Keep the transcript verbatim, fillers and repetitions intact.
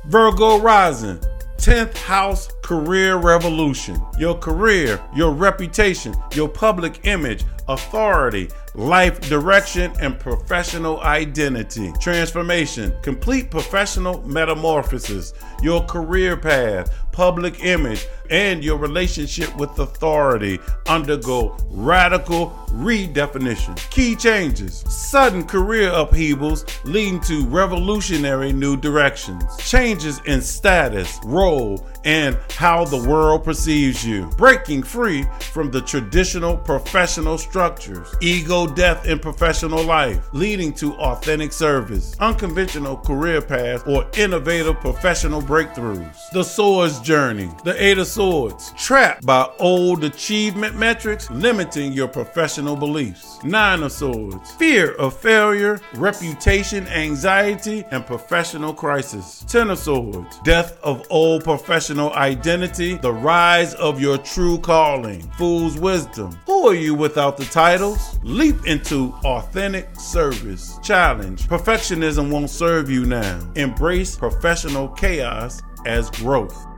Virgo rising, tenth house career revolution. Your career, your reputation, your public image, authority, life direction, and professional identity. Transformation, complete professional metamorphosis. Your career path, public image, and your relationship with authority undergo radical redefinition. Key changes, sudden career upheavals leading to revolutionary new directions. Changes in status, role, and how the world perceives you. Breaking free from the traditional professional structures. Ego death in professional life, leading to authentic service. Unconventional career paths or innovative professional breakthroughs. The Swords journey. The Eight of Swords. Trapped by old achievement metrics, limiting your professional beliefs. Nine of Swords. Fear of failure, reputation, anxiety, and professional crisis. Ten of Swords. Death of old professional identity, the rise of your true calling. Fool's wisdom. Who are you without the titles? Leap into authentic service. Challenge. Perfectionism won't serve you now. Embrace professional chaos as growth.